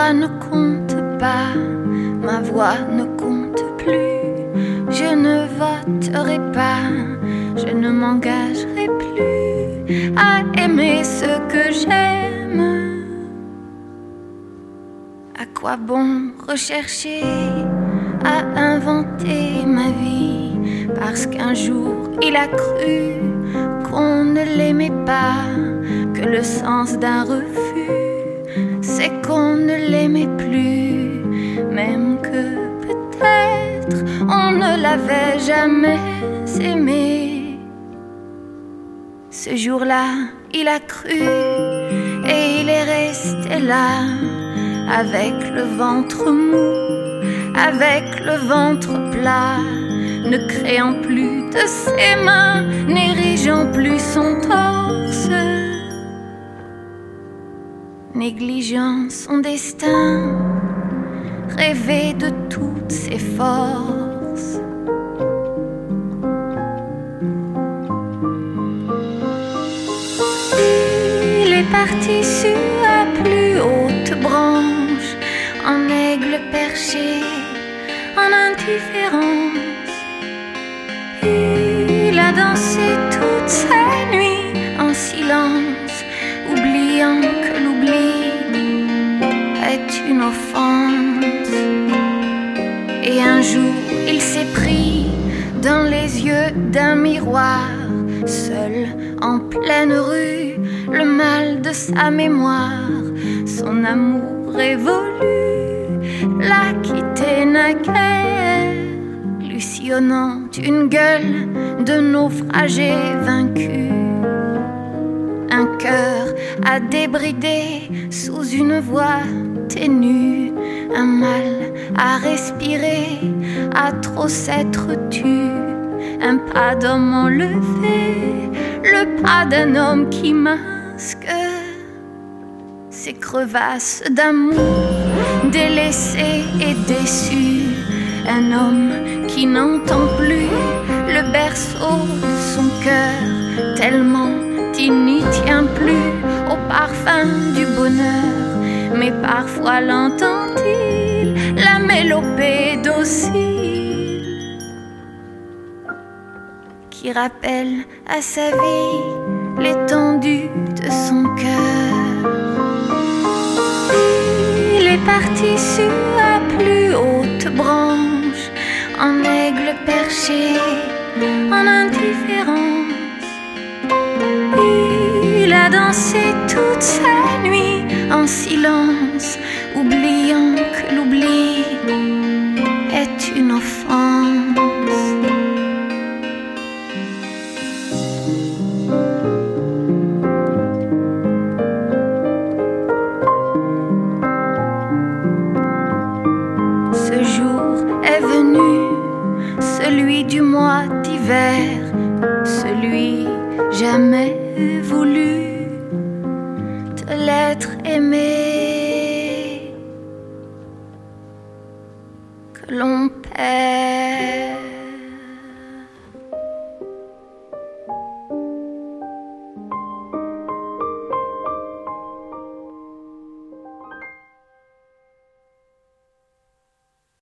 voix ne compte pas, ma voix ne compte plus. Je ne voterai pas, je ne m'engagerai plus à aimer ce que j'aime. À quoi bon rechercher à inventer ma vie, parce qu'un jour il a cru qu'on ne l'aimait pas, que le sens d'un refus c'est qu'on ne l'aimait plus, même que peut-être on ne l'avait jamais aimé. Ce jour-là il a cru et il est resté là, avec le ventre mou, avec le ventre plat, ne créant plus de ses mains, n'érigeant plus son torse, négligeant son destin, rêver de toutes ses forces. Il est parti sur la plus haute branche, en aigle perché, en indifférence. Il a dansé toute sa nuit en silence, oubliant que l'oubli est une offense. Et un jour il s'est pris dans les yeux d'un miroir, seul en pleine rue, le mal de sa mémoire, son amour révolu l'a quitté naguère, lui sillonnant une gueule de naufragé vaincu. Un cœur à débrider sous une voix ténue, un mal à respirer, à trop s'être tu, un pas d'homme enlevé, le pas d'un homme qui masque ses crevasses d'amour, délaissé et déçu, un homme qui n'entend plus le berceau de son cœur, tellement il n'y tient plus au parfum du bonheur, mais parfois l'entend-il, la mélopée docile qui rappelle à sa vie l'étendue de son cœur. Il est parti sur la plus haute branche, en aigle perché, en indifférence. Il a dansé toute sa nuit en silence, oubliant que l'oubli est une offense. Ce jour est venu, celui du mois d'hiver, celui jamais voulu de l'être aimé, que l'on perd.